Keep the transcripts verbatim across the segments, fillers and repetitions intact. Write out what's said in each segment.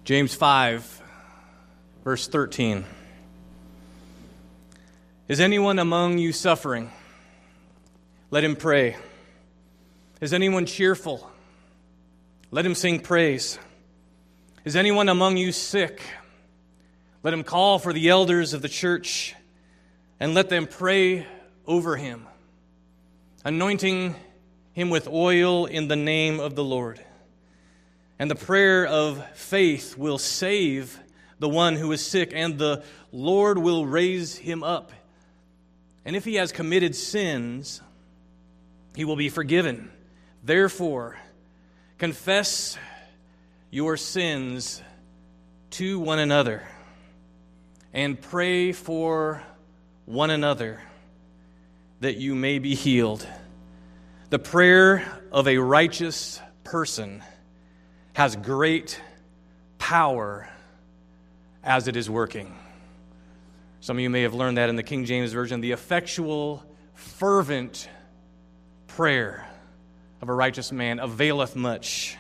James five, verse thirteen. Is anyone among you suffering? Let him pray. Is anyone cheerful? Let him sing praise. Is anyone among you sick? Let him call for the elders of the church and let them pray over him, anointing him with oil in the name of the Lord. And the prayer of faith will save the one who is sick, and the Lord will raise him up. And if he has committed sins, he will be forgiven. Therefore, confess your sins to one another and pray for one another that you may be healed. The prayer of a righteous person has great power as it is working. Some of you may have learned that in the King James Version. The effectual, fervent prayer of a righteous man availeth much.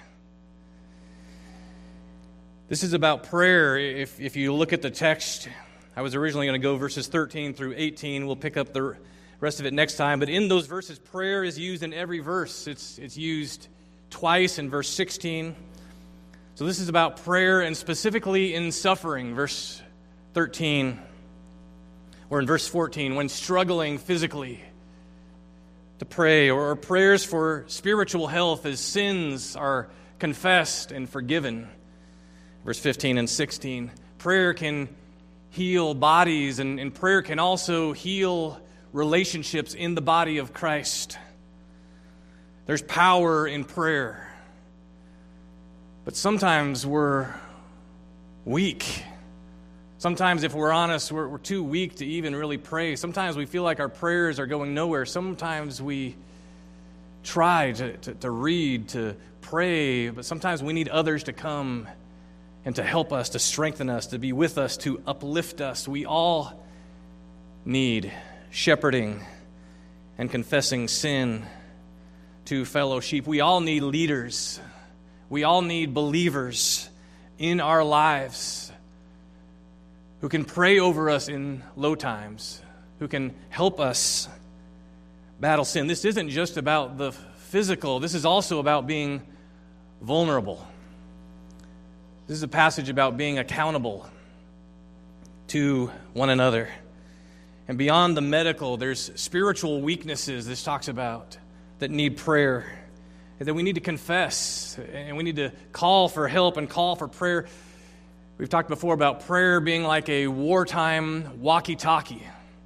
This is about prayer. If, if you look at the text, I was originally going to go verses thirteen through eighteen. We'll pick up the rest of it next time. But in those verses, prayer is used in every verse. It's, it's used twice in verse sixteen. So this is about prayer, and specifically in suffering, verse thirteen, or in verse fourteen, when struggling physically to pray, or prayers for spiritual health as sins are confessed and forgiven. Verse fifteen and sixteen, prayer can heal bodies, and, and prayer can also heal relationships in the body of Christ. There's power in prayer. But sometimes we're weak. Sometimes, if we're honest, we're, we're too weak to even really pray. Sometimes we feel like our prayers are going nowhere. Sometimes we try to, to, to read, to pray, but sometimes we need others to come and to help us, to strengthen us, to be with us, to uplift us. We all need shepherding and confessing sin to fellow sheep. We all need leaders. We all need believers in our lives who can pray over us in low times, who can help us battle sin. This isn't just about the physical. This is also about being vulnerable. This is a passage about being accountable to one another. And beyond the medical, there's spiritual weaknesses this talks about that need prayer, and that we need to confess, and we need to call for help and call for prayer. We've talked before about prayer being like a wartime walkie-talkie.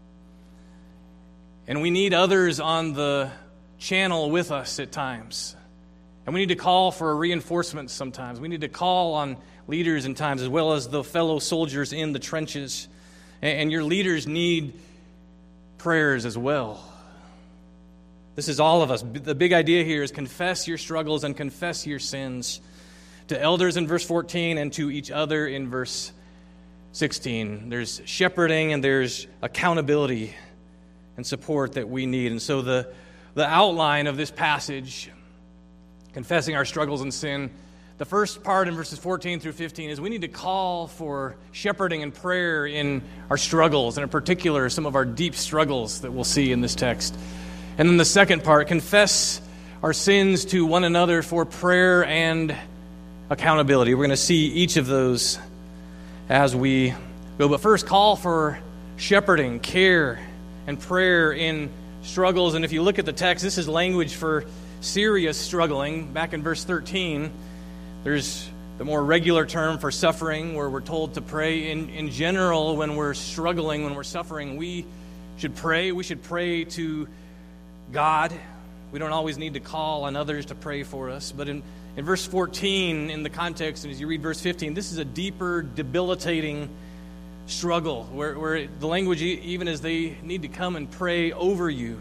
And we need others on the channel with us at times. And we need to call for reinforcements sometimes. We need to call on leaders in times, as well as the fellow soldiers in the trenches. And your leaders need prayers as well. This is all of us. The big idea here is confess your struggles and confess your sins to elders in verse fourteen and to each other in verse sixteen. There's shepherding and there's accountability and support that we need. And so the, the outline of this passage, confessing our struggles and sin, the first part in verses fourteen through fifteen is we need to call for shepherding and prayer in our struggles, and in particular some of our deep struggles that we'll see in this text. And then the second part, confess our sins to one another for prayer and accountability. We're going to see each of those as we go. But first, call for shepherding, care, and prayer in struggles. And if you look at the text, this is language for serious struggling. Back in verse thirteen, there's the more regular term for suffering, where we're told to pray. In, in general, when we're struggling, when we're suffering, we should pray. We should pray to God. We don't always need to call on others to pray for us. But in, in verse fourteen, in the context, and as you read verse fifteen, this is a deeper, debilitating struggle, where, where the language even is they need to come and pray over you.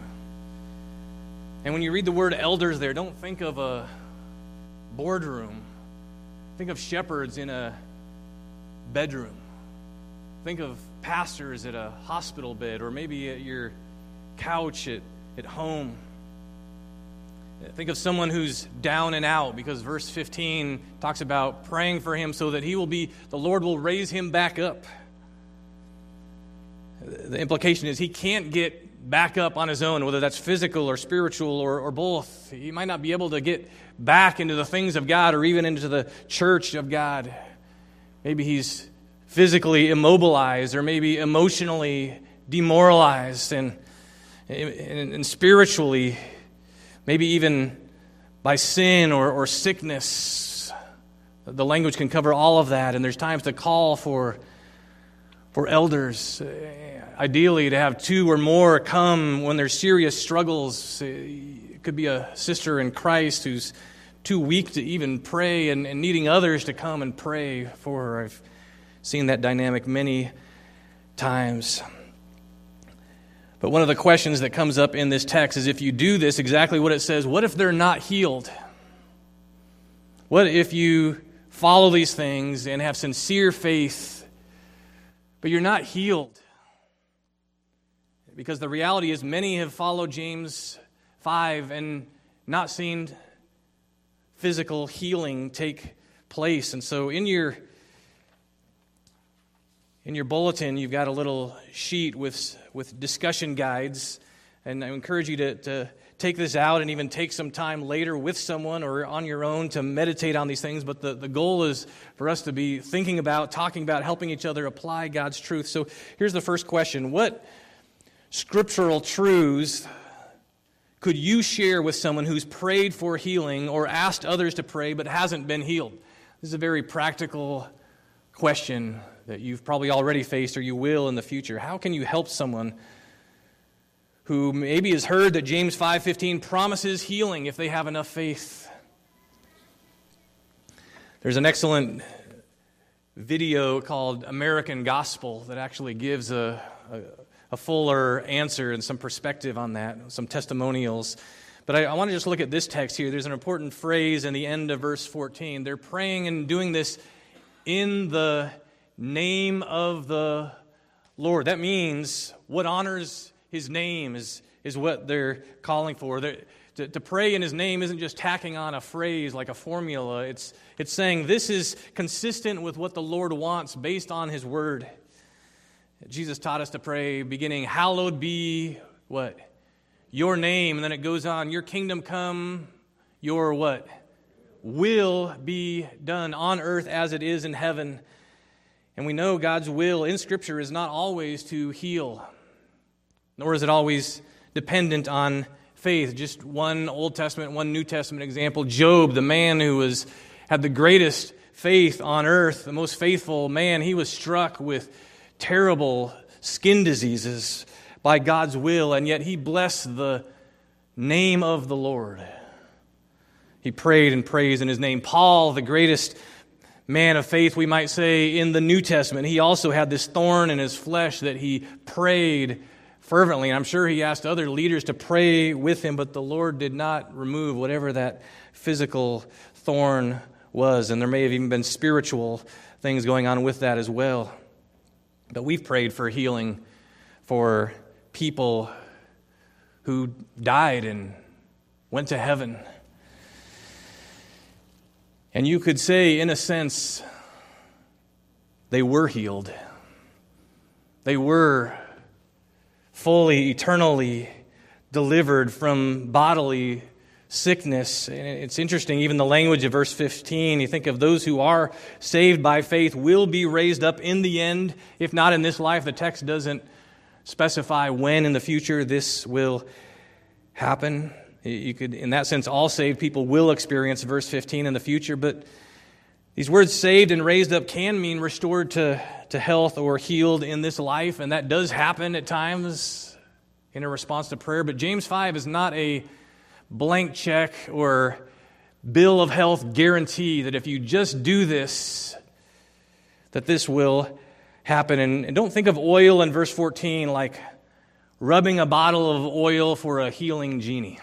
And when you read the word elders there, don't think of a boardroom. Think of shepherds in a bedroom. Think of pastors at a hospital bed, or maybe at your couch at, at home. Think of someone who's down and out, because verse fifteen talks about praying for him so that he will be, the Lord will raise him back up. The implication is he can't get back up on his own, whether that's physical or spiritual or, or both. He might not be able to get back into the things of God or even into the church of God. Maybe he's physically immobilized or maybe emotionally demoralized and, and, and spiritually, maybe even by sin or, or sickness. The language can cover all of that, and there's times to call for, for elders, ideally to have two or more come when there's serious struggles. It could be a sister in Christ who's too weak to even pray and, and needing others to come and pray for her. I've seen that dynamic many times. But one of the questions that comes up in this text is, if you do this, exactly what it says, what if they're not healed? What if you follow these things and have sincere faith, but you're not healed? Because the reality is many have followed James five and not seen physical healing take place. And so in your In your bulletin, you've got a little sheet with with discussion guides, and I encourage you to, to take this out and even take some time later with someone or on your own to meditate on these things. But the, the goal is for us to be thinking about, talking about, helping each other apply God's truth. So here's the first question. What scriptural truths could you share with someone who's prayed for healing or asked others to pray but hasn't been healed? This is a very practical question that you've probably already faced or you will in the future. How can you help someone who maybe has heard that James five fifteen promises healing if they have enough faith? There's an excellent video called American Gospel that actually gives a, a, a fuller answer and some perspective on that, some testimonials. But I, I want to just look at this text here. There's an important phrase in the end of verse fourteen. They're praying and doing this in the name of the Lord. That means what honors His name is, is what they're calling for. They're, to, to pray in His name isn't just tacking on a phrase like a formula. It's, it's saying this is consistent with what the Lord wants based on His word. Jesus taught us to pray beginning, hallowed be what? Your name. And then it goes on, your kingdom come, your what? Will be done on earth as it is in heaven. And we know God's will in Scripture is not always to heal, nor is it always dependent on faith. Just one Old Testament, one New Testament example. Job, the man who was had the greatest faith on earth, the most faithful man, he was struck with terrible skin diseases by God's will, and yet he blessed the name of the Lord. He prayed and praised in His name. Paul, the greatest man of faith, we might say, in the New Testament, he also had this thorn in his flesh that he prayed fervently. And I'm sure he asked other leaders to pray with him, but the Lord did not remove whatever that physical thorn was. And there may have even been spiritual things going on with that as well. But we've prayed for healing for people who died and went to heaven. And you could say, in a sense, they were healed. They were fully, eternally delivered from bodily sickness. And it's interesting, even the language of verse fifteen, you think of those who are saved by faith will be raised up in the end. If not in this life, the text doesn't specify when in the future this will happen. You could, in that sense, all saved people will experience verse fifteen in the future, but these words saved and raised up can mean restored to, to health or healed in this life, and that does happen at times in a response to prayer. But James five is not a blank check or bill of health guarantee that if you just do this, that this will happen. And, and don't think of oil in verse fourteen like rubbing a bottle of oil for a healing genie.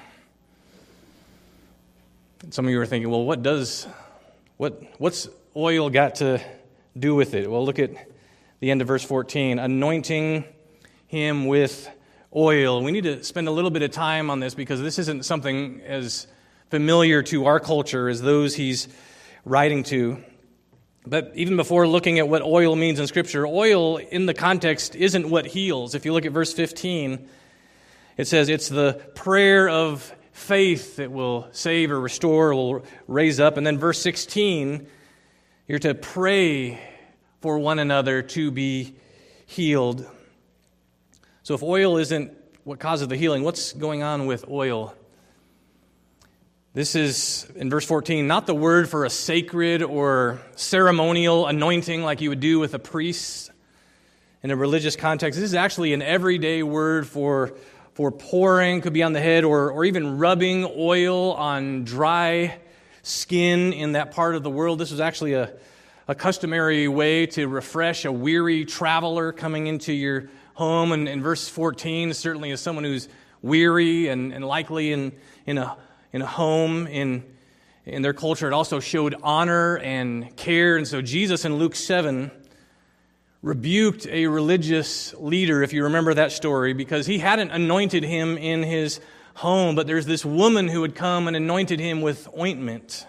Some of you are thinking, well, what does, what, what's oil got to do with it? Well, look at the end of verse fourteen. Anointing him with oil. We need to spend a little bit of time on this because this isn't something as familiar to our culture as those he's writing to. But even before looking at what oil means in Scripture, oil in the context isn't what heals. If you look at verse fifteen, it says it's the prayer of faith that will save or restore, or will raise up. And then verse sixteen, you're to pray for one another to be healed. So if oil isn't what causes the healing, what's going on with oil? This is, in verse fourteen, not the word for a sacred or ceremonial anointing like you would do with a priest in a religious context. This is actually an everyday word for, for pouring, could be on the head, or, or even rubbing oil on dry skin in that part of the world. This was actually a, a customary way to refresh a weary traveler coming into your home. And in verse fourteen, certainly as someone who's weary and, and likely in, in a in a home, in, in their culture, it also showed honor and care. And so Jesus in Luke seven rebuked a religious leader, if you remember that story, because he hadn't anointed him in his home, but there's this woman who had come and anointed him with ointment.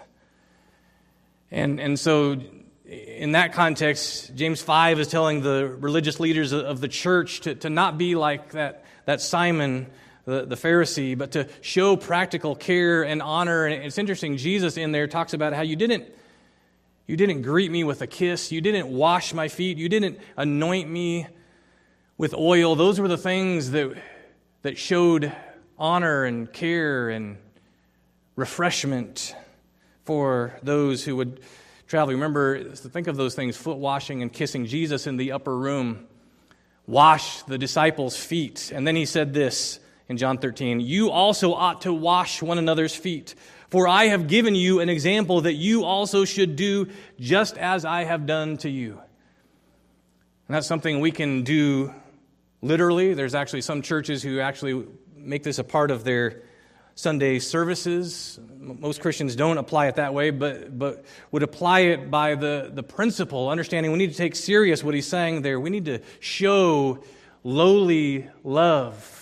And, and so in that context, James five is telling the religious leaders of the church to, to not be like that, that Simon The, the Pharisee, but to show practical care and honor. And it's interesting, Jesus in there talks about how you didn't you didn't greet me with a kiss, you didn't wash my feet, you didn't anoint me with oil. Those were the things that that showed honor and care and refreshment for those who would travel. Remember, think of those things, foot washing and kissing. Jesus in the upper room washed the disciples' feet. And then he said this, in John thirteen, you also ought to wash one another's feet, for I have given you an example that you also should do just as I have done to you. And that's something we can do literally. There's actually some churches who actually make this a part of their Sunday services. Most Christians don't apply it that way, but but would apply it by the, the principle, understanding we need to take serious what he's saying there. We need to show lowly love.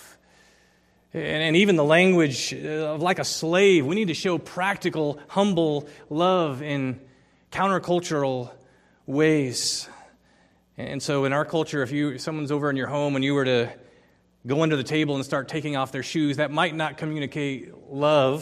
And even the language of like a slave, we need to show practical, humble love in countercultural ways. And so in our culture, if you if someone's over in your home and you were to go under the table and start taking off their shoes, that might not communicate love.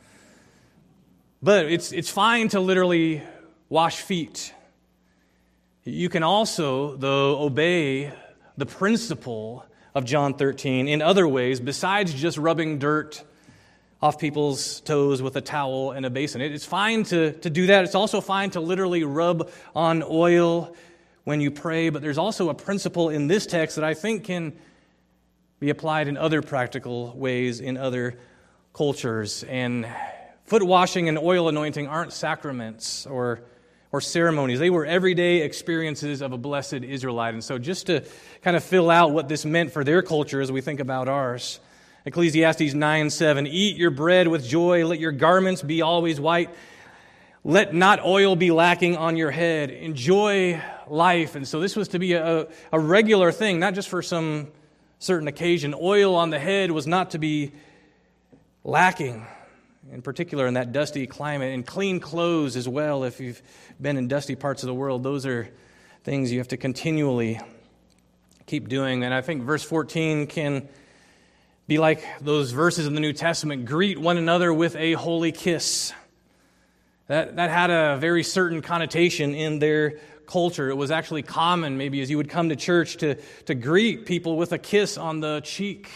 But it's it's fine to literally wash feet. You can also, though, obey the principle of John thirteen in other ways besides just rubbing dirt off people's toes with a towel and a basin. It's fine to, to do that. It's also fine to literally rub on oil when you pray, but there's also a principle in this text that I think can be applied in other practical ways in other cultures. And foot washing and oil anointing aren't sacraments or or ceremonies. They were everyday experiences of a blessed Israelite. And so just to kind of fill out what this meant for their culture as we think about ours, Ecclesiastes nine seven, eat your bread with joy, let your garments be always white, let not oil be lacking on your head. Enjoy life. And so this was to be a, a regular thing, not just for some certain occasion. Oil on the head was not to be lacking, in particular in that dusty climate, and clean clothes as well. If you've been in dusty parts of the world, those are things you have to continually keep doing. And I think verse fourteen can be like those verses in the New Testament, greet one another with a holy kiss. That, that had a very certain connotation in their culture. It was actually common, maybe as you would come to church, to, to greet people with a kiss on the cheek.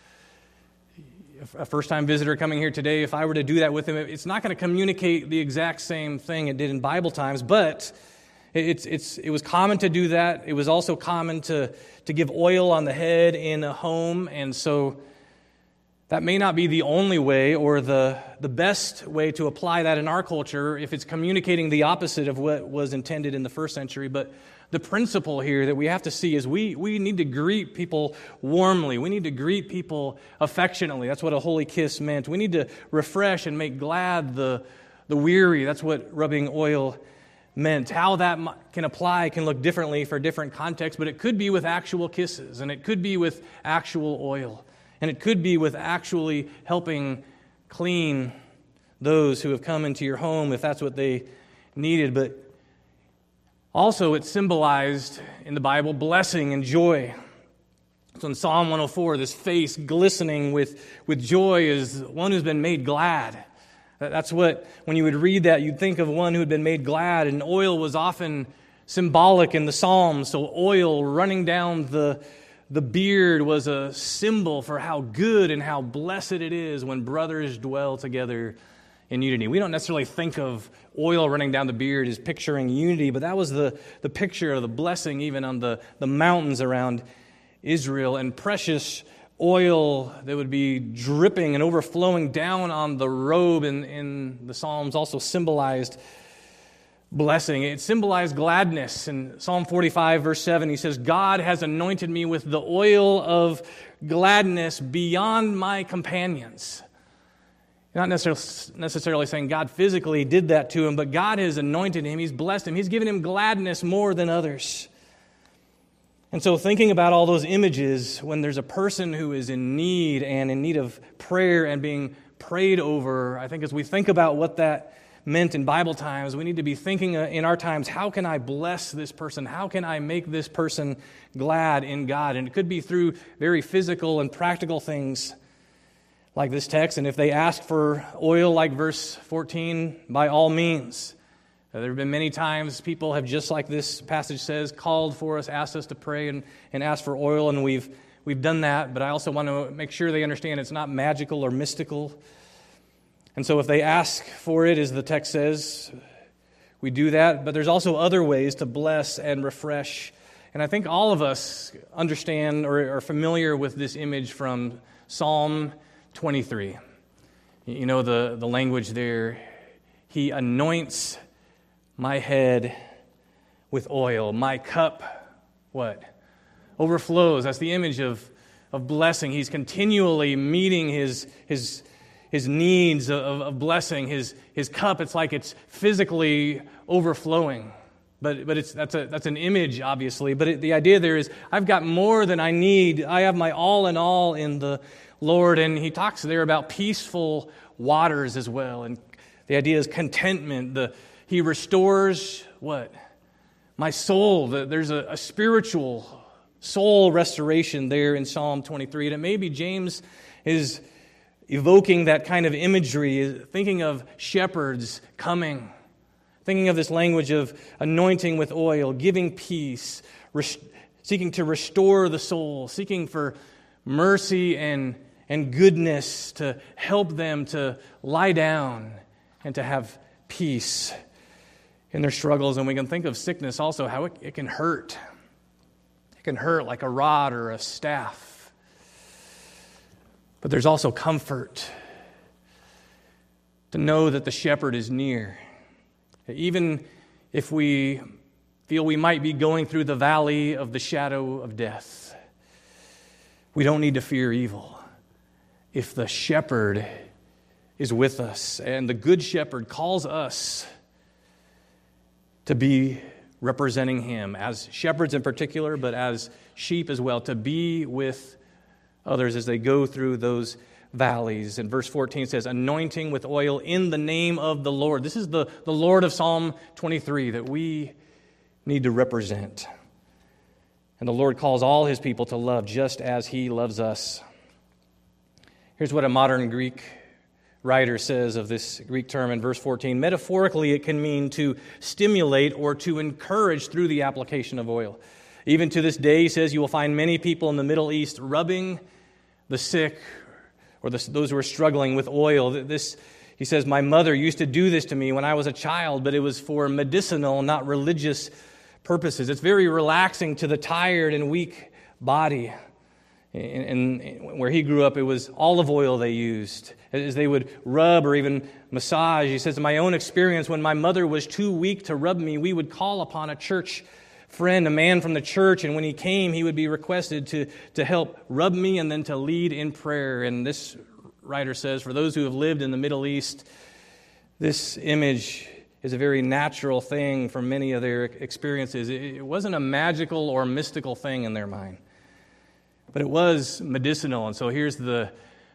A first-time visitor coming here today, if I were to do that with him, it's not going to communicate the exact same thing it did in Bible times, but it's it's it was common to do that. It was also common to, to give oil on the head in a home, and so that may not be the only way or the, the best way to apply that in our culture if it's communicating the opposite of what was intended in the first century, but the principle here that we have to see is we, we need to greet people warmly. We need to greet people affectionately. That's what a holy kiss meant. We need to refresh and make glad the, the weary. That's what rubbing oil meant. How that can apply can look differently for different contexts, but it could be with actual kisses, and it could be with actual oil, and it could be with actually helping clean those who have come into your home if that's what they needed. But also it symbolized in the Bible blessing and joy. So in Psalm one oh four, this face glistening with, with joy is one who's been made glad. That's what, when you would read that, you'd think of one who had been made glad, and oil was often symbolic in the Psalms. So oil running down the, the beard was a symbol for how good and how blessed it is when brothers dwell together in unity. We don't necessarily think of oil running down the beard as picturing unity, but that was the, the picture of the blessing even on the, the mountains around Israel, and precious oil that would be dripping and overflowing down on the robe in, in the Psalms also symbolized blessing. It symbolized gladness. In Psalm forty-five, verse seven, he says, God has anointed me with the oil of gladness beyond my companions. Not necessarily, necessarily saying God physically did that to him, but God has anointed him. He's blessed him. He's given him gladness more than others. And so thinking about all those images, when there's a person who is in need and in need of prayer and being prayed over, I think as we think about what that meant in Bible times, we need to be thinking in our times, how can I bless this person? How can I make this person glad in God? And it could be through very physical and practical things like this text. And if they ask for oil like verse fourteen, by all means. There have been many times people have, just like this passage says, called for us, asked us to pray and, and ask for oil, and we've we've done that. But I also want to make sure they understand it's not magical or mystical. And so if they ask for it, as the text says, we do that. But there's also other ways to bless and refresh. And I think all of us understand or are familiar with this image from Psalm twenty-three. You know the, the language there. He anoints my head with oil. My cup, what? Overflows. That's the image of, of blessing. He's continually meeting his his his needs of, of blessing. His his cup, it's like it's physically overflowing. But but it's that's a that's an image, obviously. But it, the idea there is, I've got more than I need. I have my all in all in the Lord. And he talks there about peaceful waters as well. And the idea is contentment. The He restores what? My soul. There's a, a spiritual soul restoration there in Psalm twenty-three. And it may be James is evoking that kind of imagery, thinking of shepherds coming, thinking of this language of anointing with oil, giving peace, res- seeking to restore the soul, seeking for mercy and, and goodness to help them to lie down and to have peace in their struggles. And we can think of sickness also, how it, it can hurt. It can hurt like a rod or a staff. But there's also comfort to know that the shepherd is near. Even if we feel we might be going through the valley of the shadow of death, we don't need to fear evil. If the shepherd is with us, and the good shepherd calls us to be representing him as shepherds in particular, but as sheep as well, to be with others as they go through those valleys. And verse fourteen says, anointing with oil in the name of the Lord. This is the, the Lord of Psalm twenty-three that we need to represent. And the Lord calls all his people to love just as he loves us. Here's what a modern Greek writer says of this Greek term in verse fourteen. Metaphorically, it can mean to stimulate or to encourage through the application of oil. Even to this day, he says, you will find many people in the Middle East rubbing the sick or the, those who are struggling with oil. This, he says, my mother used to do this to me when I was a child, but it was for medicinal, not religious purposes. It's very relaxing to the tired and weak body. And, and where he grew up, it was olive oil they used as they would rub or even massage. He says, in my own experience, when my mother was too weak to rub me, we would call upon a church friend, a man from the church, and when he came, he would be requested to, to help rub me and then to lead in prayer. And this writer says, for those who have lived in the Middle East, this image is a very natural thing from many of their experiences. It wasn't a magical or mystical thing in their mind, but it was medicinal. And so here's the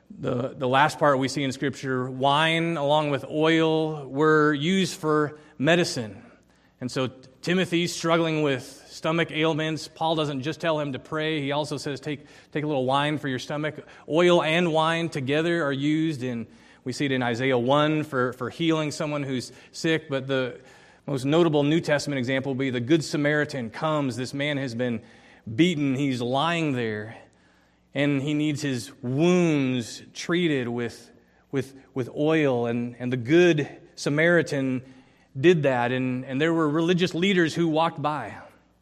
The, the last part we see in Scripture, wine along with oil were used for medicine. And so Timothy's struggling with stomach ailments. Paul doesn't just tell him to pray. He also says, take, take a little wine for your stomach. Oil and wine together are used in, we see it in Isaiah one for, for healing someone who's sick. But the most notable New Testament example will be the Good Samaritan comes. This man has been beaten. He's lying there. And he needs his wounds treated with, with, with oil. And, and the Good Samaritan did that. And, and there were religious leaders who walked by.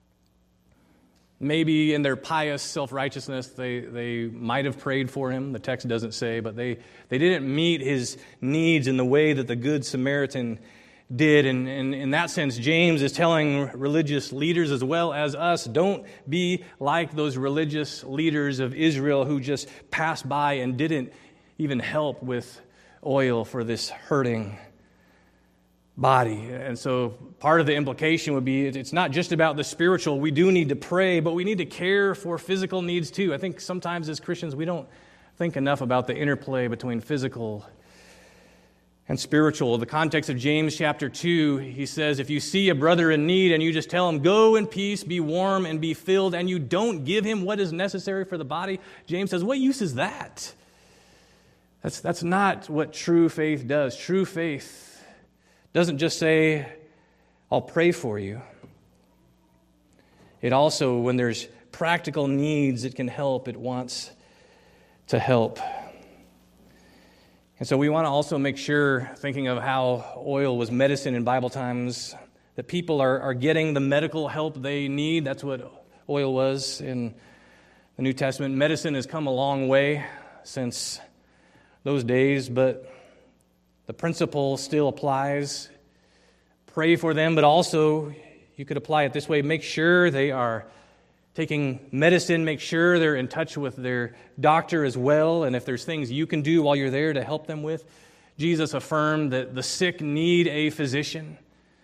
Maybe in their pious self-righteousness, they, they might have prayed for him. The text doesn't say, but they, they didn't meet his needs in the way that the Good Samaritan did. And, and in that sense, James is telling religious leaders as well as us, don't be like those religious leaders of Israel who just passed by and didn't even help with oil for this hurting body. And so part of the implication would be it's not just about the spiritual. We do need to pray, but we need to care for physical needs too. I think sometimes as Christians we don't think enough about the interplay between physical and spiritual. The context of James chapter two, he says, if you see a brother in need and you just tell him, go in peace, be warm and be filled, and you don't give him what is necessary for the body, James says, what use is that? That's, that's not what true faith does. True faith doesn't just say, I'll pray for you. It also, when there's practical needs, it can help. It wants to help. And so we want to also make sure, thinking of how oil was medicine in Bible times, that people are, are getting the medical help they need. That's what oil was in the New Testament. Medicine has come a long way since those days, but the principle still applies. Pray for them, but also you could apply it this way. Make sure they are taking medicine. Make sure they're in touch with their doctor as well. And if there's things you can do while you're there to help them with, Jesus affirmed that the sick need a physician.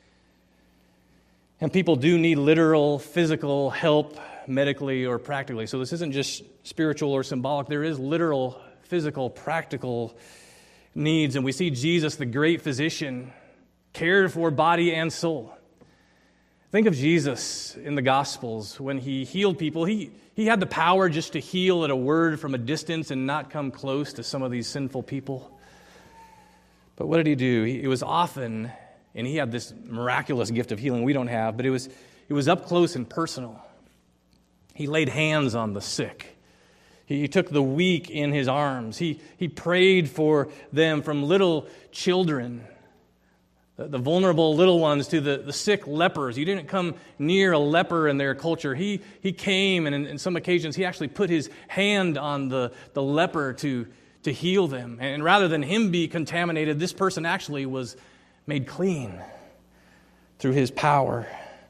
And people do need literal physical help medically or practically. So this isn't just spiritual or symbolic. There is literal, physical, practical needs. And we see Jesus, the great physician, cared for body and soul. Think of Jesus in the Gospels. When he healed people, he, he had the power just to heal at a word from a distance and not come close to some of these sinful people. But what did he do? He, it was often, and he had this miraculous gift of healing we don't have, but it was, it was up close and personal. He laid hands on the sick. He took the weak in his arms. He, he prayed for them, from little children, the, the vulnerable little ones, to the, the sick lepers. He didn't come near a leper in their culture. He, he came, and in, in some occasions, he actually put his hand on the, the leper to, to heal them. And rather than him be contaminated, this person actually was made clean through his power.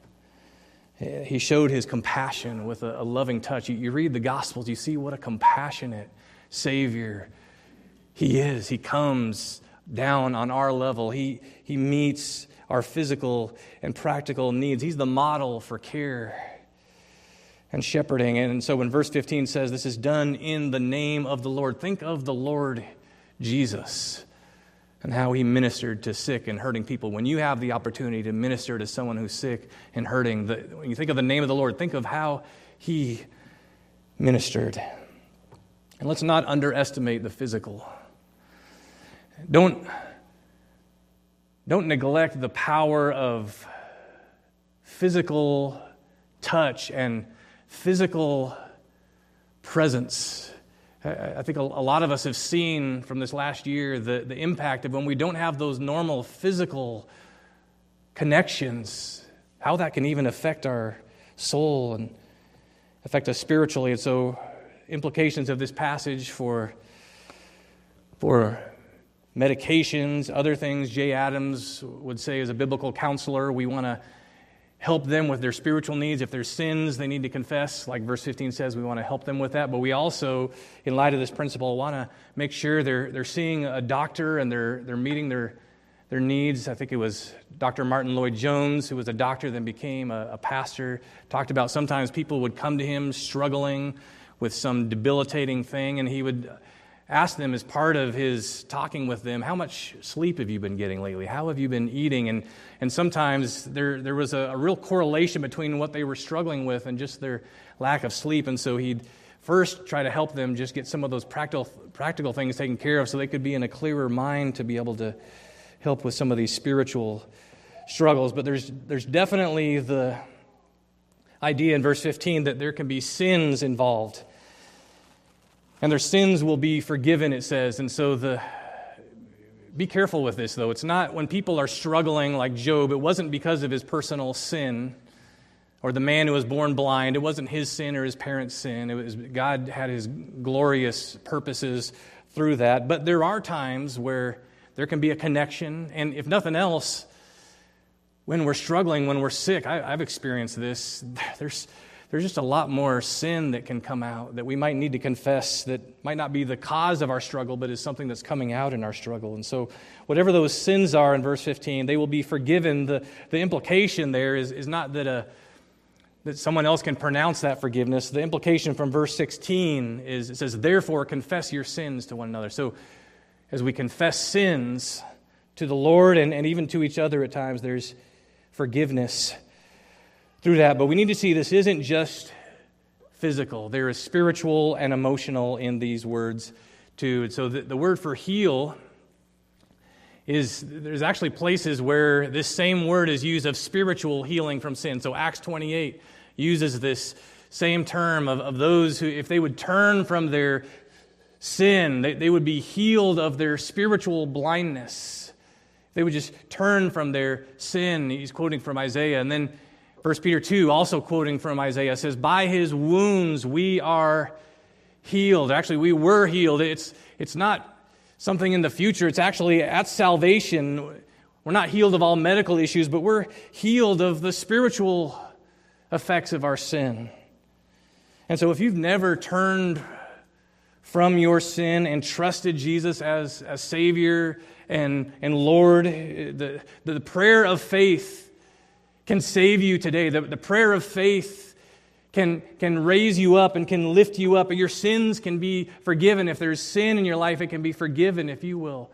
He showed his compassion with a, a loving touch. You, you read the Gospels, you see what a compassionate Savior he is. He comes down on our level. He, he meets our physical and practical needs. He's the model for care and shepherding. And so when verse fifteen says this is done in the name of the Lord, think of the Lord Jesus and how he ministered to sick and hurting people. When you have the opportunity to minister to someone who's sick and hurting, the, when you think of the name of the Lord, think of how he ministered. And let's not underestimate the physical. Don't, don't neglect the power of physical touch and physical presence. I think a lot of us have seen from this last year the, the impact of when we don't have those normal physical connections, how that can even affect our soul and affect us spiritually. And so implications of this passage for, for medications, other things, Jay Adams would say as a biblical counselor, we want to help them with their spiritual needs. If there's sins they need to confess, like verse fifteen says, we want to help them with that. But we also, in light of this principle, want to make sure they're they're seeing a doctor and they're they're meeting their their needs. I think it was Doctor Martin Lloyd-Jones, who was a doctor, then became a, a pastor, talked about sometimes people would come to him struggling with some debilitating thing, and he would asked them as part of his talking with them, how much sleep have you been getting lately? How have you been eating? And and sometimes there, there was a, a real correlation between what they were struggling with and just their lack of sleep. And so he'd first try to help them just get some of those practical practical things taken care of so they could be in a clearer mind to be able to help with some of these spiritual struggles. But there's there's definitely the idea in verse fifteen that there can be sins involved. And their sins will be forgiven, it says. And so the be careful with this, though. It's not when people are struggling like Job, it wasn't because of his personal sin. Or the man who was born blind, it wasn't his sin or his parents' sin. It was God had his glorious purposes through that. But there are times where there can be a connection. And if nothing else, when we're struggling, when we're sick, I, I've experienced this, there's, there's just a lot more sin that can come out that we might need to confess that might not be the cause of our struggle, but is something that's coming out in our struggle. And so whatever those sins are in verse fifteen, they will be forgiven. The, the implication there is, is not that a that someone else can pronounce that forgiveness. The implication from verse sixteen is, it says, therefore confess your sins to one another. So as we confess sins to the Lord and, and even to each other at times, there's forgiveness through that. But we need to see this isn't just physical. There is spiritual and emotional in these words too. And so the, the word for heal is, there's actually places where this same word is used of spiritual healing from sin. So Acts twenty-eight uses this same term of, of those who, if they would turn from their sin, they, they would be healed of their spiritual blindness. They would just turn from their sin. He's quoting from Isaiah. And then First Peter two, also quoting from Isaiah, says, by his wounds we are healed. Actually, we were healed. It's, it's not something in the future. It's actually at salvation. We're not healed of all medical issues, but we're healed of the spiritual effects of our sin. And so if you've never turned from your sin and trusted Jesus as, as Savior and, and Lord, the, the prayer of faith can save you today. The, the prayer of faith can, can raise you up and can lift you up. Your sins can be forgiven. If there's sin in your life, it can be forgiven if you will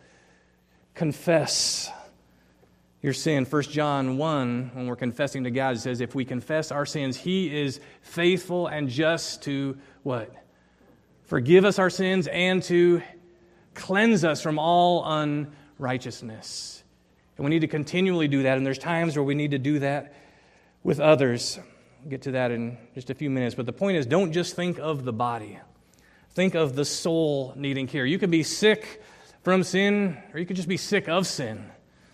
confess your sin. First John one, when we're confessing to God, it says, if we confess our sins, He is faithful and just to what? Forgive us our sins and to cleanse us from all unrighteousness. And we need to continually do that, and there's times where we need to do that with others. We'll get to that in just a few minutes. But the point is, don't just think of the body. Think of the soul needing care. You can be sick from sin, or you could just be sick of sin.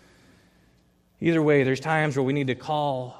Either way, there's times where we need to call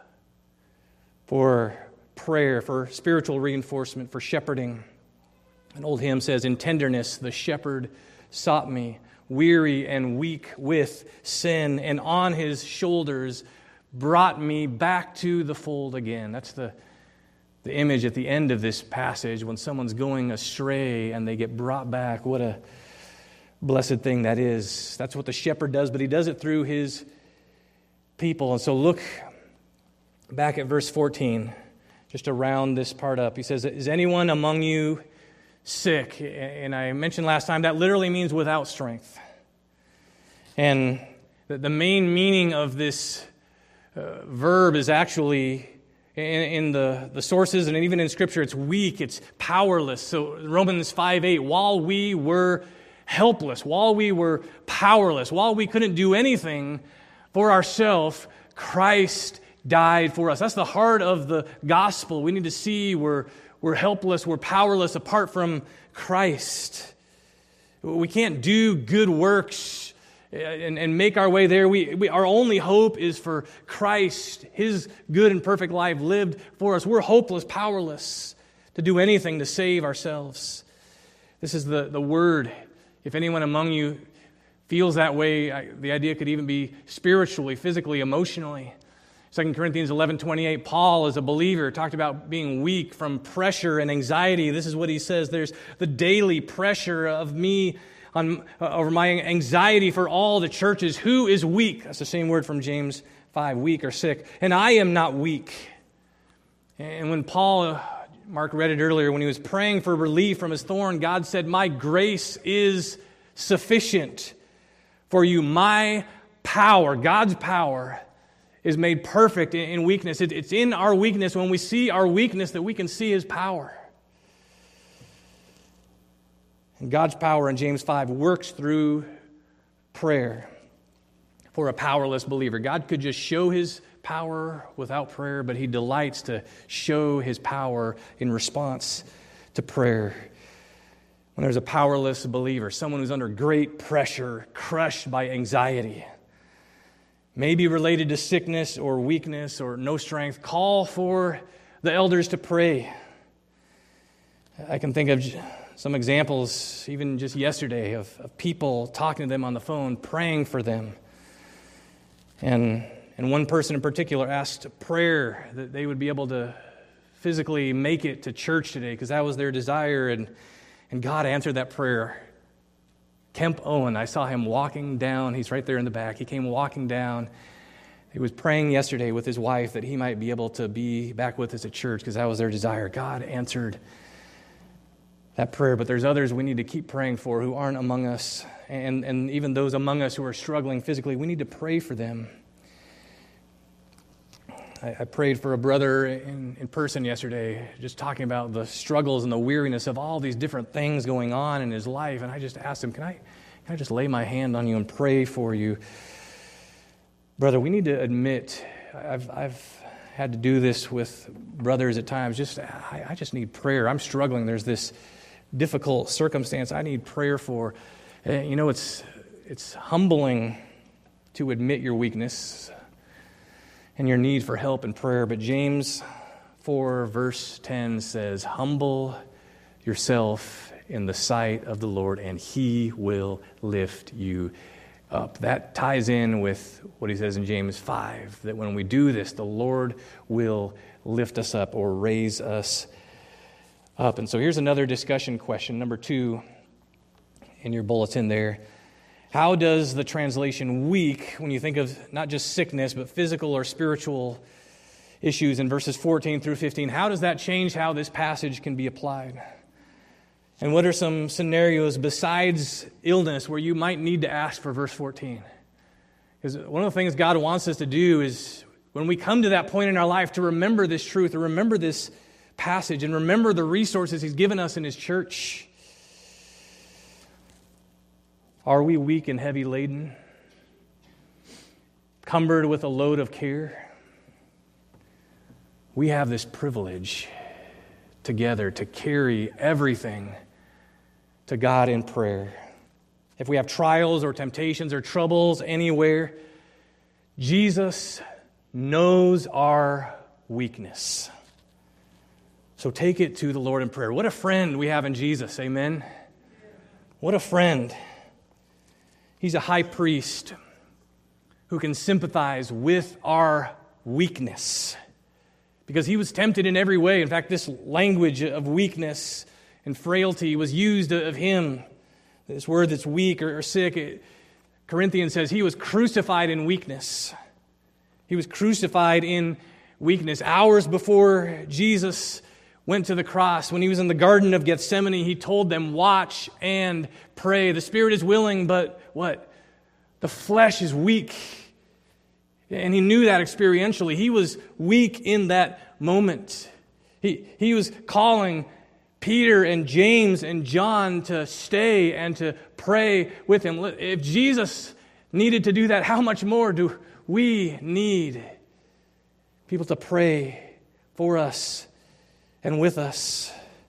for prayer, for spiritual reinforcement, for shepherding. An old hymn says, in tenderness the shepherd sought me, weary and weak with sin, and on his shoulders brought me back to the fold again. That's the, the image at the end of this passage when someone's going astray and they get brought back. What a blessed thing that is. That's what the shepherd does, but he does it through his people. And so look back at verse fourteen, just to round this part up. He says, is anyone among you sick? And I mentioned last time that literally means without strength. And the main meaning of this uh, verb is actually in, in the, the sources and even in Scripture, it's weak, it's powerless. So Romans five eight, while we were helpless, while we were powerless, while we couldn't do anything for ourselves, Christ died for us. That's the heart of the gospel. We need to see we're We're helpless, we're powerless apart from Christ. We can't do good works and, and make our way there. We, we our only hope is for Christ, His good and perfect life lived for us. We're hopeless, powerless to do anything to save ourselves. This is the, the word. If anyone among you feels that way, I, the idea could even be spiritually, physically, emotionally. Second Corinthians eleven twenty-eight, Paul, as a believer, talked about being weak from pressure and anxiety. This is what he says. There's the daily pressure of me on uh, over my anxiety for all the churches. Who is weak? That's the same word from James five, weak or sick. And I am not weak. And when Paul Mark read it earlier, when he was praying for relief from his thorn, God said, "My grace is sufficient for you. My power," God's power, "is made perfect in weakness." It's in our weakness, when we see our weakness, that we can see His power. And God's power in James five works through prayer for a powerless believer. God could just show His power without prayer, but He delights to show His power in response to prayer. When there's a powerless believer, someone who's under great pressure, crushed by anxiety, maybe related to sickness or weakness or no strength, call for the elders to pray. I can think of some examples, even just yesterday, of, of people talking to them on the phone, praying for them. And, and one person in particular asked prayer that they would be able to physically make it to church today, because that was their desire, and, and God answered that prayer. Kemp Owen, I saw him walking down. He's right there in the back. He came walking down. He was praying yesterday with his wife that he might be able to be back with us at church, because that was their desire. God answered that prayer. But there's others we need to keep praying for who aren't among us. And, and even those among us who are struggling physically, we need to pray for them. I, I prayed for a brother in, in person yesterday, just talking about the struggles and the weariness of all these different things going on in his life. And I just asked him, can I, can I just lay my hand on you and pray for you? Brother, we need to admit, I've, I've had to do this with brothers at times, just I, I just need prayer. I'm struggling. There's this difficult circumstance I need prayer for. And, you know, it's it's humbling to admit your weakness and your need for help and prayer. But James four, verse ten says, "Humble yourself in the sight of the Lord, and He will lift you up." That ties in with what he says in James five, that when we do this, the Lord will lift us up or raise us up. And so here's another discussion question, number two in your bulletin there. How does the translation weak, when you think of not just sickness, but physical or spiritual issues in verses fourteen through fifteen, how does that change how this passage can be applied? And what are some scenarios besides illness where you might need to ask for verse fourteen? Because one of the things God wants us to do is, when we come to that point in our life, to remember this truth, or remember this passage, and remember the resources He's given us in His church. Are we weak and heavy laden, cumbered with a load of care? We have this privilege together to carry everything to God in prayer. If we have trials or temptations or troubles anywhere, Jesus knows our weakness. So take it to the Lord in prayer. What a friend we have in Jesus, amen? What a friend. He's a high priest who can sympathize with our weakness, because He was tempted in every way. In fact, this language of weakness and frailty was used of Him. This word that's weak or, or sick, it, Corinthians says He was crucified in weakness. He was crucified in weakness. Hours before Jesus went to the cross, when He was in the Garden of Gethsemane, He told them, "Watch and pray. The spirit is willing, but what? The flesh is weak." And He knew that experientially. He was weak in that moment. He, he was calling Peter and James and John to stay and to pray with Him. If Jesus needed to do that, how much more do we need people to pray for us and with us?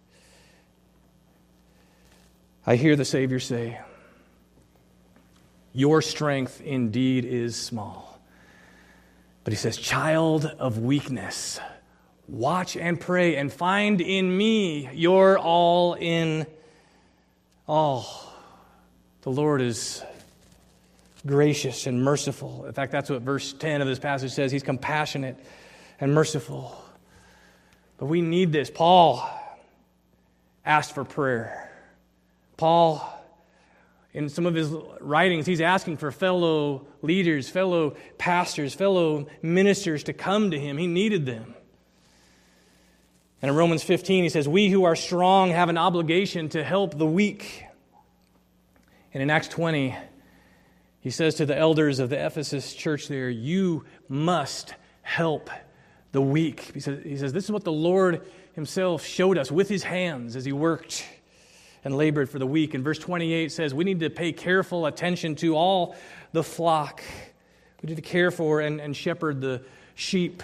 I hear the Savior say, "Your strength indeed is small." But He says, "Child of weakness, watch and pray and find in me your all in all." The Lord is gracious and merciful. In fact, that's what verse ten of this passage says. He's compassionate and merciful. But we need this. Paul asked for prayer. Paul, in some of his writings, he's asking for fellow leaders, fellow pastors, fellow ministers to come to him. He needed them. And in Romans fifteen, he says, we who are strong have an obligation to help the weak. And in Acts twenty, he says to the elders of the Ephesus church there, you must help the weak. He says, he says, this is what the Lord himself showed us with his hands as he worked and labored for the weak. And verse twenty-eight says, we need to pay careful attention to all the flock. We need to care for and, and shepherd the sheep.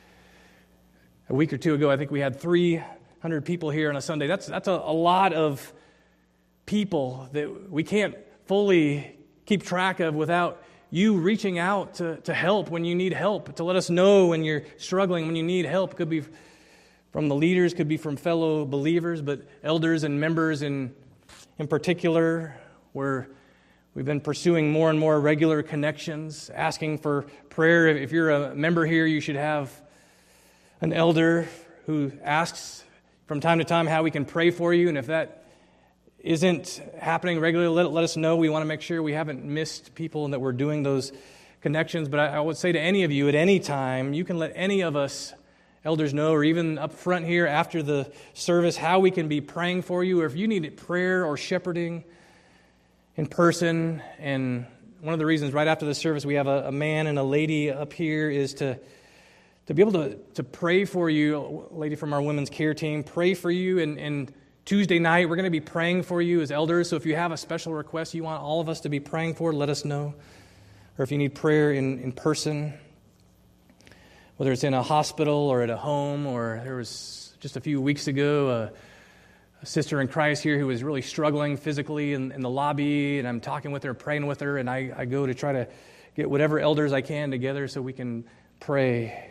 A week or two ago, I think we had three hundred people here on a Sunday. That's, that's a, a lot of people that we can't fully keep track of without you reaching out to, to help when you need help, to let us know when you're struggling, when you need help. It could be from the leaders, could be from fellow believers, but elders and members in, in particular, where we've been pursuing more and more regular connections, asking for prayer. If you're a member here, you should have an elder who asks from time to time how we can pray for you, and if that isn't happening regularly, let, let us know. We want to make sure we haven't missed people and that we're doing those connections. But I, I would say to any of you at any time, you can let any of us elders know, or even up front here after the service, how we can be praying for you, or if you need prayer or shepherding in person. And one of the reasons right after the service we have a, a man and a lady up here is to to be able to, to pray for you, a lady from our women's care team, pray for you. And, and Tuesday night, we're going to be praying for you as elders. So if you have a special request you want all of us to be praying for, let us know. Or if you need prayer in, in person, whether it's in a hospital or at a home, or there was just a few weeks ago a, a sister in Christ here who was really struggling physically in, in the lobby, and I'm talking with her, praying with her, and I, I go to try to get whatever elders I can together so we can pray.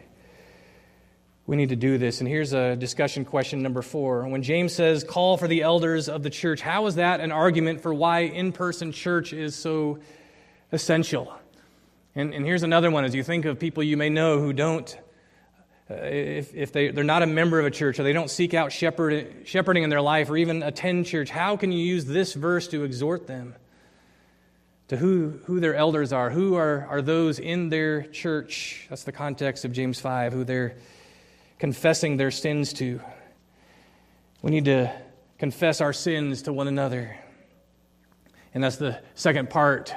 We need to do this. And here's a discussion question number four. When James says, call for the elders of the church, how is that an argument for why in-person church is so essential? And, and here's another one. As you think of people you may know who don't, uh, if, if they, they're not a member of a church, or they don't seek out shepherd, shepherding in their life, or even attend church, how can you use this verse to exhort them to who, who their elders are? Who are, are those in their church? That's the context of James five, who they're confessing their sins to. We need to confess our sins to one another. And that's the second part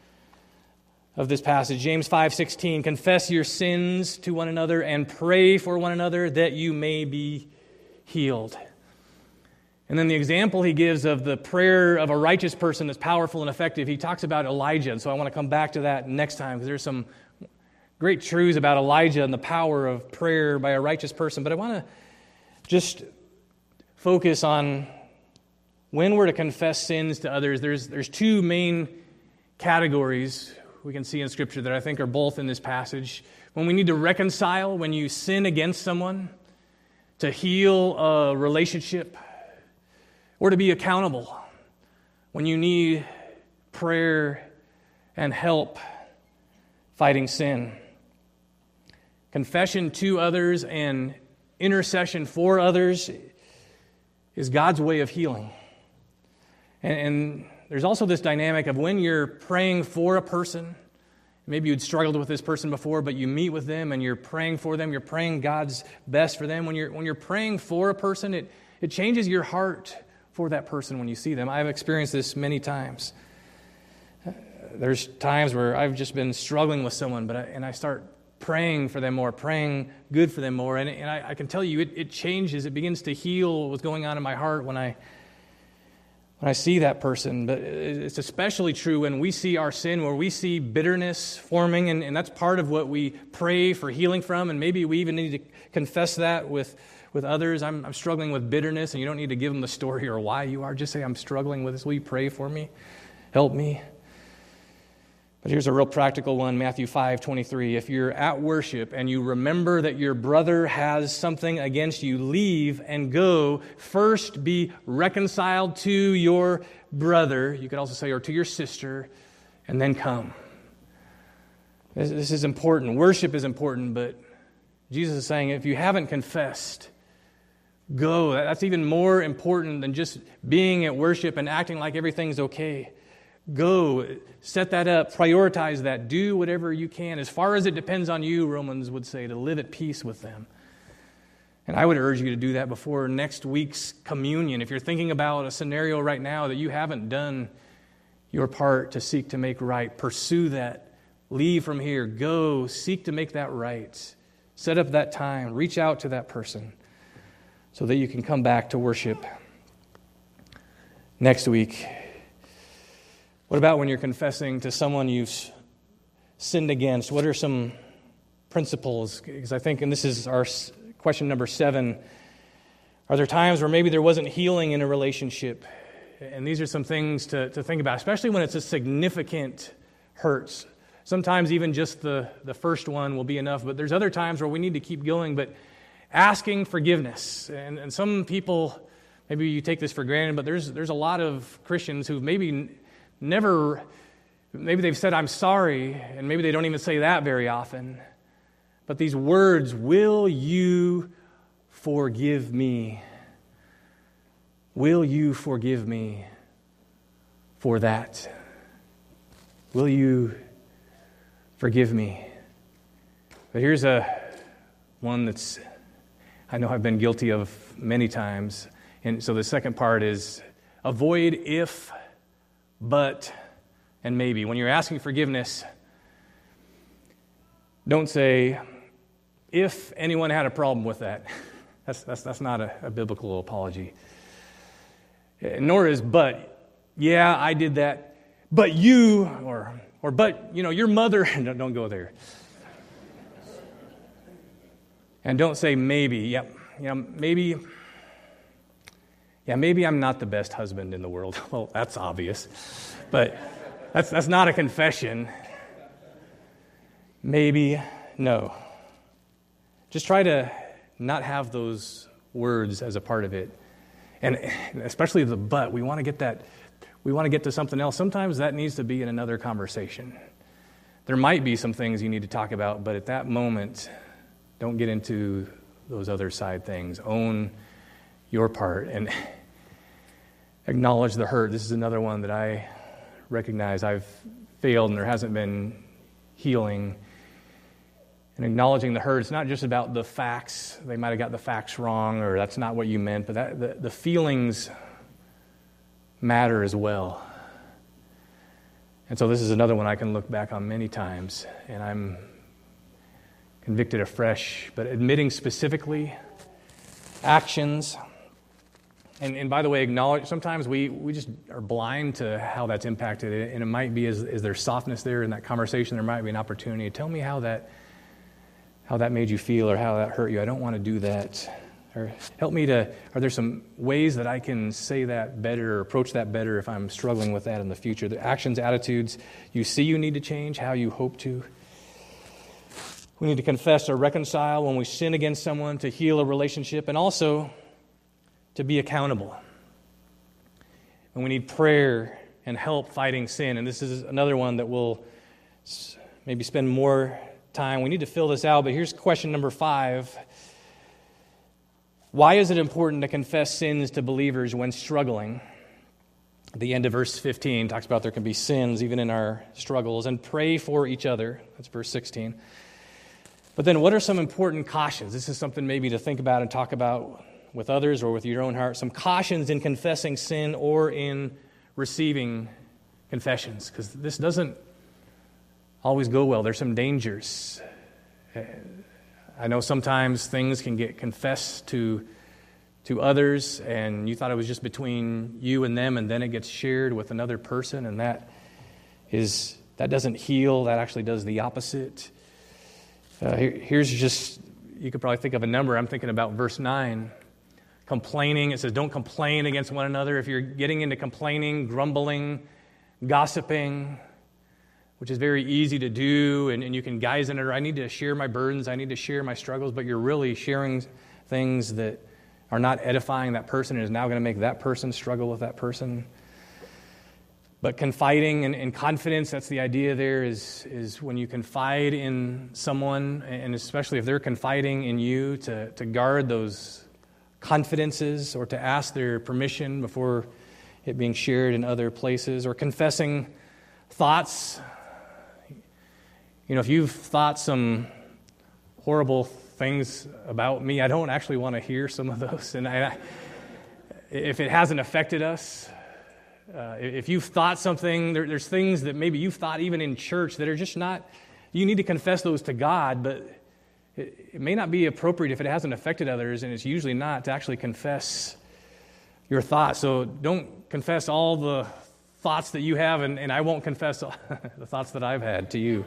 of this passage. James five sixteen, confess your sins to one another and pray for one another that you may be healed. And then the example he gives of the prayer of a righteous person that's powerful and effective, he talks about Elijah. And so I want to come back to that next time, because there's some great truths about Elijah and the power of prayer by a righteous person. But I want to just focus on when we're to confess sins to others. There's, there's two main categories we can see in Scripture that I think are both in this passage. When we need to reconcile, when you sin against someone, to heal a relationship, or to be accountable, when you need prayer and help fighting sin. Confession to others and intercession for others is God's way of healing. And, and there's also this dynamic of when you're praying for a person, maybe you'd struggled with this person before, but you meet with them and you're praying for them, you're praying God's best for them. When you're when you're praying for a person, it, it changes your heart for that person when you see them. I've experienced this many times. There's times where I've just been struggling with someone, but I, and I start praying for them more, praying good for them more, and, and I, I can tell you it, it changes. It begins to heal what's going on in my heart when I when I see that person. But it's especially true when we see our sin, where we see bitterness forming, and, and that's part of what we pray for healing from, and maybe we even need to confess that with, with others. I'm, I'm struggling with bitterness, and you don't need to give them the story or why you are. Just say, I'm struggling with this. Will you pray for me? Help me. But here's a real practical one, Matthew five twenty-three. If you're at worship and you remember that your brother has something against you, leave and go. First be reconciled to your brother. You could also say, or to your sister, and then come. This, this is important. Worship is important, but Jesus is saying if you haven't confessed, go. That's even more important than just being at worship and acting like everything's okay. Go, set that up, prioritize that, do whatever you can, as far as it depends on you, Romans would say, to live at peace with them. And I would urge you to do that before next week's communion. If you're thinking about a scenario right now that you haven't done your part to seek to make right, pursue that. Leave from here. Go. Seek to make that right. Set up that time. Reach out to that person so that you can come back to worship next week. What about when you're confessing to someone you've sinned against? What are some principles? Because I think, and this is our question number seven, are there times where maybe there wasn't healing in a relationship? And these are some things to, to think about, especially when it's a significant hurt. Sometimes even just the, the first one will be enough, but there's other times where we need to keep going, but asking forgiveness. And, and some people, maybe you take this for granted, but there's there's a lot of Christians who maybe never, maybe they've said, I'm sorry, and maybe they don't even say that very often. But these words, will you forgive me? Will you forgive me for that? Will you forgive me? But here's a one that's I know I've been guilty of many times. And so the second part is avoid if, but, and maybe. When you're asking forgiveness, don't say, if anyone had a problem with that. That's that's that's not a, a biblical apology. Nor is, but, yeah, I did that, but you, or, or but, you know, your mother, don't, don't go there. And don't say maybe, yeah, you know, maybe, yeah, maybe I'm not the best husband in the world. Well, that's obvious, but that's that's not a confession. Maybe, no. Just try to not have those words as a part of it. And especially the but, we want to get that, we want to get to something else. Sometimes that needs to be in another conversation. There might be some things you need to talk about, but at that moment, don't get into those other side things. Own your part and acknowledge the hurt. This is another one that I recognize I've failed and there hasn't been healing. And acknowledging the hurt, it's not just about the facts. They might have got the facts wrong, or that's not what you meant, but that, the, the feelings matter as well. And so this is another one I can look back on many times, and I'm convicted afresh. But admitting specifically actions, and, and by the way, acknowledge, sometimes we, we just are blind to how that's impacted it, and it might be, is, is there softness there in that conversation? There might be an opportunity. Tell me how that how that made you feel or how that hurt you. I don't want to do that. Or help me to, are there some ways that I can say that better or approach that better if I'm struggling with that in the future? The actions, attitudes you see you need to change, how you hope to. We need to confess or reconcile when we sin against someone to heal a relationship, and also to be accountable. And we need prayer and help fighting sin. And this is another one that we'll maybe spend more time. We need to fill this out, but here's question number five. Why is it important to confess sins to believers when struggling? At the end of verse fifteen talks about there can be sins even in our struggles, and pray for each other. That's verse sixteen. But then what are some important cautions? This is something maybe to think about and talk about with others or with your own heart. Some cautions in confessing sin or in receiving confessions, because this doesn't always go well. There's some dangers. I know sometimes things can get confessed to to others, and you thought it was just between you and them, and then it gets shared with another person, and that is that doesn't heal. That actually does the opposite. Uh, here, here's just, you could probably think of a number. I'm thinking about verse nine. Complaining. It says, don't complain against one another. If you're getting into complaining, grumbling, gossiping, which is very easy to do, and, and you can guise in it, or I need to share my burdens, I need to share my struggles, but you're really sharing things that are not edifying that person and is now going to make that person struggle with that person. But confiding and, and confidence, that's the idea there, is, is when you confide in someone, and especially if they're confiding in you, to, to guard those confidences or to ask their permission before it being shared in other places, or confessing thoughts. You know, if you've thought some horrible things about me. I don't actually want to hear some of those. And I, if it hasn't affected us, uh, if you've thought something, there, there's things that maybe you've thought even in church that are just not, you need to confess those to God, but it, it may not be appropriate if it hasn't affected others, and it's usually not to actually confess your thoughts. So don't confess all the thoughts that you have, and, and I won't confess the thoughts that I've had to you.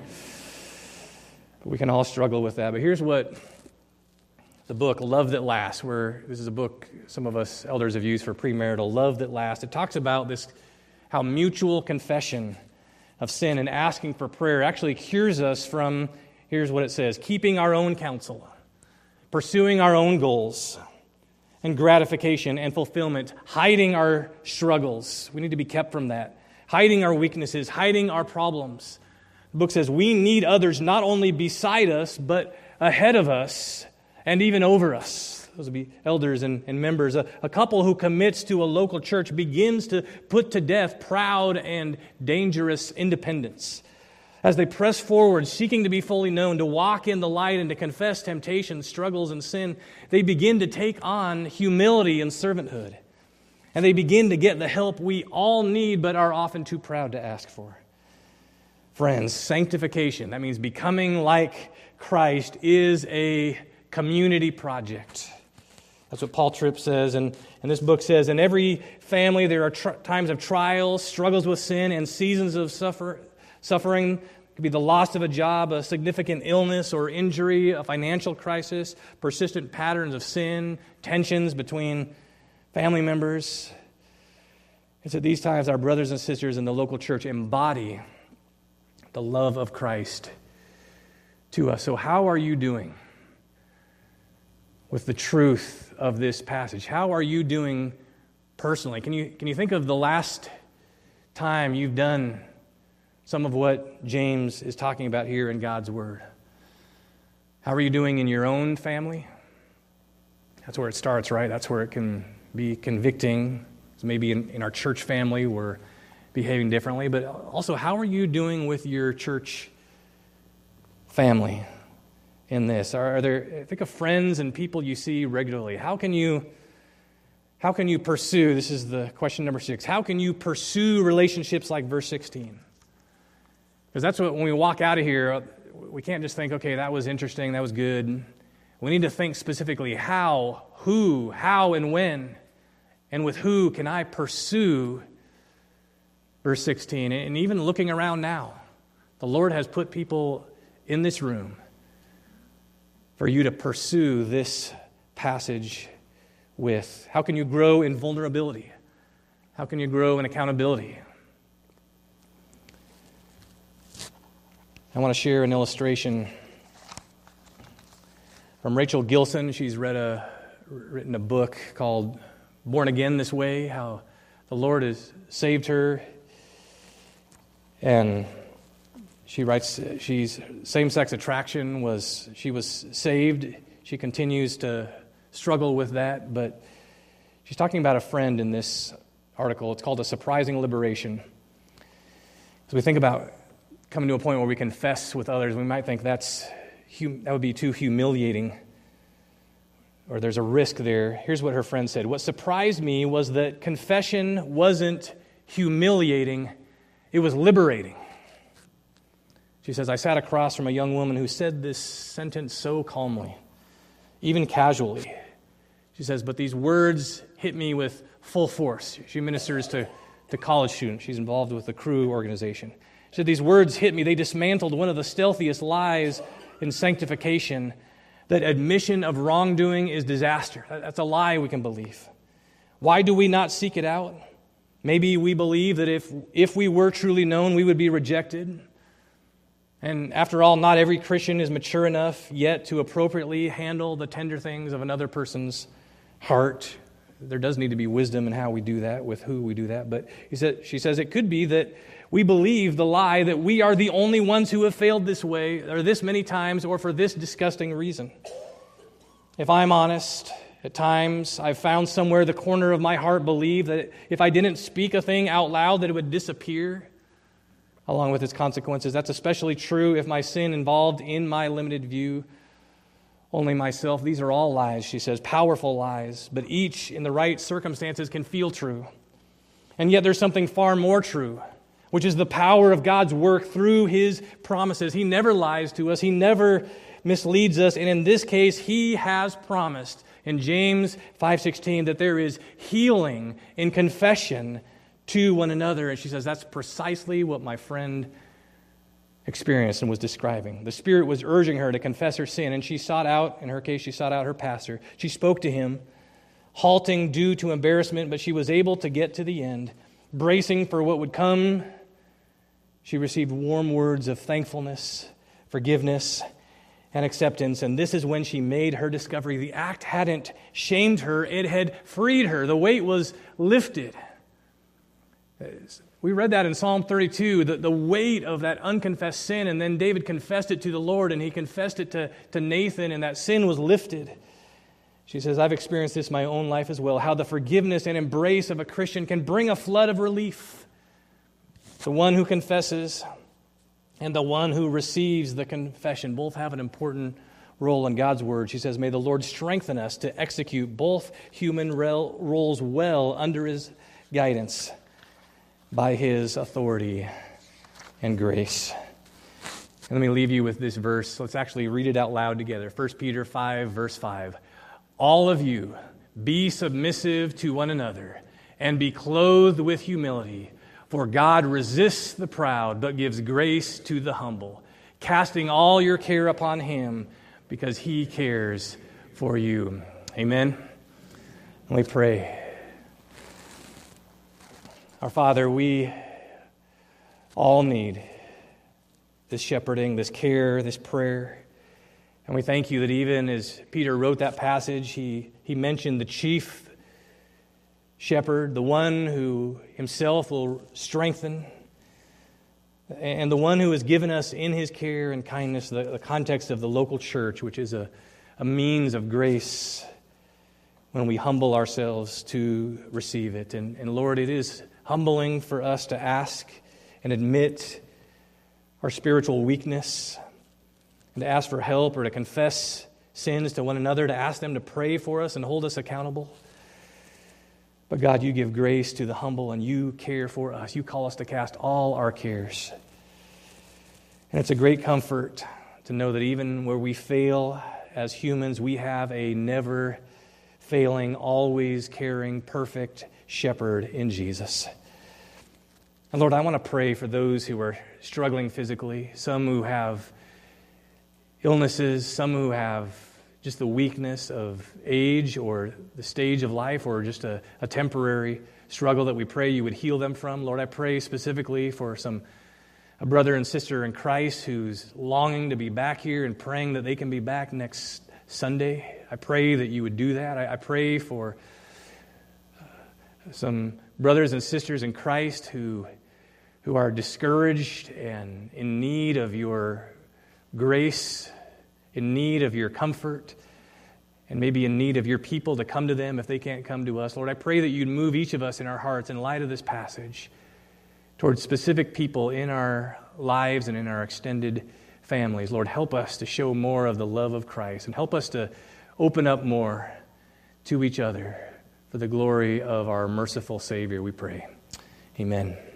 But we can all struggle with that. But here's what the book, Love That Lasts, where this is a book some of us elders have used for premarital, Love That Lasts. It talks about this, how mutual confession of sin and asking for prayer actually cures us from, here's what it says, keeping our own counsel, pursuing our own goals, and gratification and fulfillment, hiding our struggles. We need to be kept from that. Hiding our weaknesses, hiding our problems. The book says we need others not only beside us, but ahead of us and even over us. Those would be elders and, and members. A, a couple who commits to a local church begins to put to death proud and dangerous independence. As they press forward, seeking to be fully known, to walk in the light and to confess temptations, struggles, and sin, they begin to take on humility and servanthood. And they begin to get the help we all need but are often too proud to ask for. Friends, sanctification, that means becoming like Christ, is a community project. That's what Paul Tripp says, and, and this book says, in every family there are tr- times of trials, struggles with sin, and seasons of suffer- suffering. It could be the loss of a job, a significant illness or injury, a financial crisis, persistent patterns of sin, tensions between family members. It's at these times our brothers and sisters in the local church embody the love of Christ to us. So how are you doing with the truth of this passage? How are you doing personally? Can you, can you think of the last time you've done some of what James is talking about here in God's Word? How are you doing in your own family? That's where it starts, right? That's where it can be convicting. So maybe in, in our church family we're behaving differently, but also how are you doing with your church family in this? Are, are there, think of friends and people you see regularly. How can you, how can you pursue, this is the question number six, how can you pursue relationships like verse sixteen? Because that's what, when we walk out of here, we can't just think, okay, that was interesting, that was good. We need to think specifically how, who, how, and when, and with who can I pursue verse sixteen. And even looking around now, the Lord has put people in this room for you to pursue this passage with. How can you grow in vulnerability? How can you grow in accountability? I want to share an illustration from Rachel Gilson. She's read a, written a book called Born Again This Way, how the Lord has saved her. And she writes, she's same-sex attraction was, she was saved. She continues to struggle with that, but she's talking about a friend in this article. It's called A Surprising Liberation. As we think about coming to a point where we confess with others, we might think that's that would be too humiliating, or there's a risk there. Here's what her friend said. What surprised me was that confession wasn't humiliating, it was liberating. She says, I sat across from a young woman who said this sentence so calmly, even casually. She says, but these words hit me with full force. She ministers to, to college students. She's involved with the Cru organization. She said, these words hit me. They dismantled one of the stealthiest lies in sanctification, that admission of wrongdoing is disaster. That's a lie we can believe. Why do we not seek it out? Maybe we believe that if, if we were truly known, we would be rejected. And after all, not every Christian is mature enough yet to appropriately handle the tender things of another person's heart. There does need to be wisdom in how we do that, with who we do that. But he said, she says it could be that we believe the lie that we are the only ones who have failed this way, or this many times, or for this disgusting reason. If I'm honest, at times I've found somewhere the corner of my heart believe that if I didn't speak a thing out loud, that it would disappear along with its consequences. That's especially true if my sin involved, in my limited view, only myself. These are all lies, she says, powerful lies, but each in the right circumstances can feel true. And yet there's something far more true, which is the power of God's work through His promises. He never lies to us. He never misleads us. And in this case, He has promised in James five sixteen that there is healing in confession to one another. And she says, that's precisely what my friend experienced and was describing. The Spirit was urging her to confess her sin, and she sought out, in her case, she sought out her pastor. She spoke to him, halting due to embarrassment, but she was able to get to the end. Bracing for what would come, she received warm words of thankfulness, forgiveness, and acceptance. And this is when she made her discovery. The act hadn't shamed her, it had freed her. The weight was lifted. We read that in Psalm thirty-two, the, the weight of that unconfessed sin, and then David confessed it to the Lord, and he confessed it to, to Nathan, and that sin was lifted. She says, I've experienced this in my own life as well, how the forgiveness and embrace of a Christian can bring a flood of relief. The one who confesses and the one who receives the confession both have an important role in God's Word. She says, may the Lord strengthen us to execute both human roles well under His guidance by His authority and grace. And let me leave you with this verse. Let's actually read it out loud together. First Peter five, verse five. All of you, be submissive to one another and be clothed with humility. For God resists the proud, but gives grace to the humble, casting all your care upon Him because He cares for you. Amen. And we pray. Our Father, we all need this shepherding, this care, this prayer. And we thank you that even as Peter wrote that passage, he, he mentioned the chief shepherd, the one who himself will strengthen, and the one who has given us in his care and kindness the, the context of the local church, which is a, a means of grace when we humble ourselves to receive it. And, and Lord, it is humbling for us to ask and admit our spiritual weakness, and to ask for help or to confess sins to one another, to ask them to pray for us and hold us accountable. But God, you give grace to the humble and you care for us. You call us to cast all our cares. And it's a great comfort to know that even where we fail as humans, we have a never failing, always caring, perfect shepherd in Jesus. And Lord, I want to pray for those who are struggling physically, some who have illnesses, some who have just the weakness of age or the stage of life or just a, a temporary struggle that we pray you would heal them from. Lord, I pray specifically for some a brother and sister in Christ who's longing to be back here and praying that they can be back next Sunday. I pray that you would do that. I, I pray for uh, some brothers and sisters in Christ who, who are discouraged and in need of your grace, in need of your comfort, and maybe in need of your people to come to them if they can't come to us. Lord, I pray that you'd move each of us in our hearts in light of this passage towards specific people in our lives and in our extended families. Lord, help us to show more of the love of Christ and help us to open up more to each other for the glory of our merciful Savior, we pray. Amen.